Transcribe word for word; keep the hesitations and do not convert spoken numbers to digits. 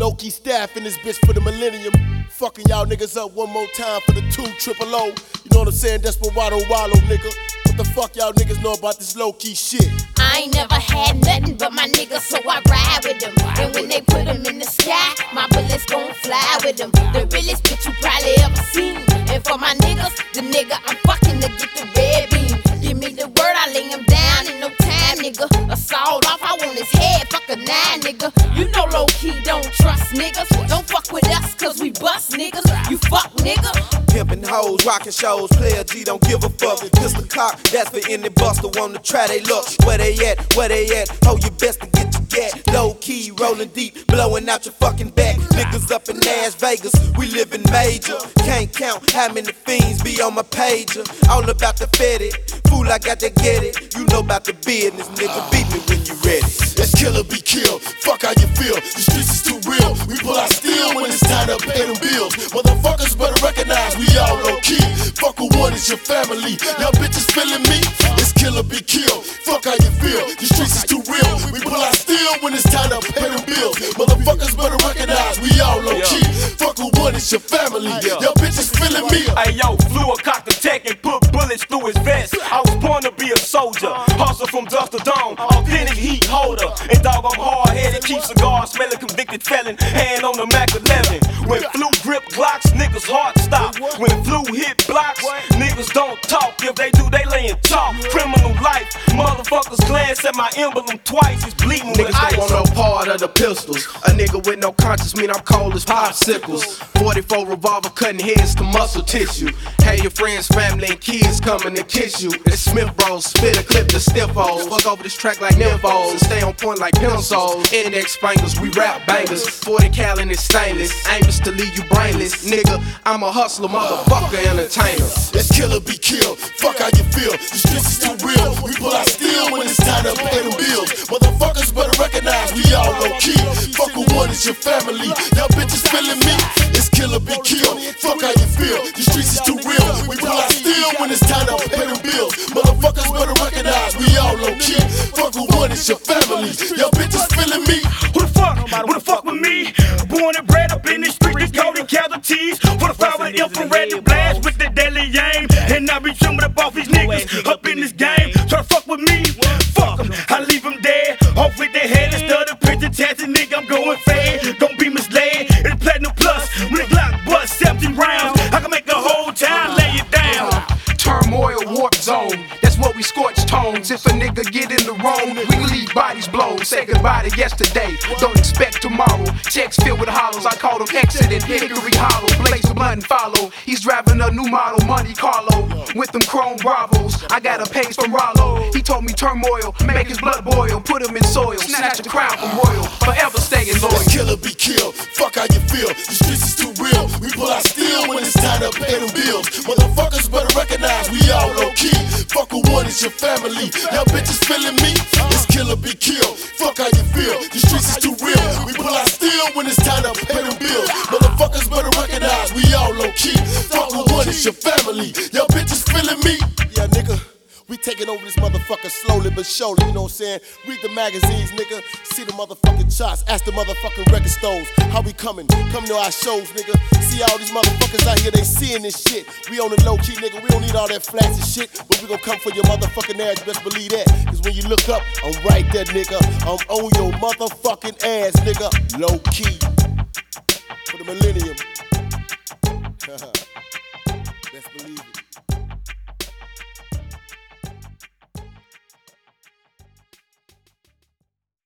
low-key staff in this bitch for the millennium. Fucking y'all niggas up one more time for the two triple O. You know what I'm saying? Desperado Wallow, nigga. What the fuck y'all niggas know about this low-key shit? I ain't never had nothing but my niggas, so I ride with them. And when they put them in the sky, my bullets gon' fly with them. The realest bitch you probably ever seen. And for my niggas, the nigga I'm fucking to get the red beam. Give me the word, I lay him down in no time, nigga. Assault off, I want his head, fuck a nine, nigga. You know low-key don't trust niggas. Don't fuck with us, cause we bust niggas. You fuck nigga. Pimpin' hoes, rockin' shows, player G don't give a fuck. Pistol cock, that's for any buster wanna try they luck. Where they at, where they at, hold your best to get your gat. Low key, rollin' deep, blowin' out your fucking back. Niggas up in Las Vegas, we livin' major. Can't count how many fiends be on my pager. All about the fetty, fool I got to get it. You know about the business, nigga, beat me when you ready. Let's kill or be killed, fuck how you feel. The streets is too real, we pull out steel when it's time to pay them bills. Motherfuckers better recognize we all low key. Fuck who one is your family, y'all bitches feeling me. It's kill or be killed, fuck how you feel. The streets is too real, we pull out steel when it's time to pay them bills. Motherfuckers better recognize we all low key. Fuck who one is your family, y'all bitches feeling me. Hey yo, flew a cock the tech and put bullets through his vest. I was born to be a soldier, hustle from dusk to dawn, authentic heat holder. And dog, I'm hard-headed, keep cigars, smell a convicted felon, hand on the Mac eleven. When flu grip Glocks, niggas heart stop. When flu hit blocks, niggas don't talk. If they do, they layin' chalk. Criminal life, motherfuckers glance at my emblem twice. It's bleeding with Niggas ice. don't want no part of the pistols. A nigga with no conscience mean I'm cold as popsicles. forty-four revolver cutting heads to muscle tissue. Hey, your friends, family, and kids coming to kiss you. It's Smith Bros, spit a clip to stiff hoes. Fuck over this track like nymphos and stay on point like pencils. Index fingers, we rap bangers. forty cal and it's stainless. Aims to leave you brainless. Nigga, I'm a hustler, motherfucker, entertainer. Let's kill or be killed, fuck how you feel. The streets is too real, we pull out steel when it's time to pay them bills. Motherfuckers better recognize we all low key. Fuck who one is your family, y'all bitches feeling me. It's kill or be killed, fuck how you feel. The streets is too real, we pull out steel when it's time to pay them bills. Motherfuckers better recognize we all low key. Fuck who one is your family, y'all bitches feeling me. Who the fuck, who the fuck with me? Born and bred up in the street, the golden casualties. forty-five with the infrared, the blast with the deadly aim. And I be jumping up off these niggas up in this game. Try to fuck with me, fuck em, I leave them dead. Off with their head instead of picture tasting, nigga, I'm going fade. Don't be misled, it's platinum plus. When the Glock bust seventeen rounds, I can make a whole town lay it down. Turmoil, warp zone, that's what we scorch tones. If a nigga get in the wrong, we leave bodies blown. Say goodbye to yesterday, don't expect tomorrow. Checks filled with hollows, I call them exiting Hickory Hollow. Blaze the blunt and follow, he's driving a new model, Monte Carlo. With them chrome Bravos, I got a page from Rollo. He told me turmoil, make his blood boil. Put him in soil, snatch the crown from royal. Forever staying loyal. Let's kill or be killed, fuck how you feel. The streets is too real, we pull out steel when it's time to pay them bills. Motherfuckers better recognize we all low key. Fuck who one is your family, y'all bitches feeling me. It's kill or be killed, fuck how you feel. The streets is too real, we pull out steel when it's time to pay them bills. Motherfuckers better recognize we all low key. Fuck who one is your family, y'all bitches feeling me. Yeah, nigga. We taking over this motherfucker slowly but surely, you know what I'm saying? Read the magazines, nigga. See the motherfucking charts. Ask the motherfucking record stores how we coming. Come to our shows, nigga. See all these motherfuckers out here, they seeing this shit. We on the low key, nigga. We don't need all that flashy shit, but we gon' come for your motherfucking ass. You best believe that. Cause when you look up, I'm right there, nigga. I'm on your motherfucking ass, nigga. Low key. For the millennium.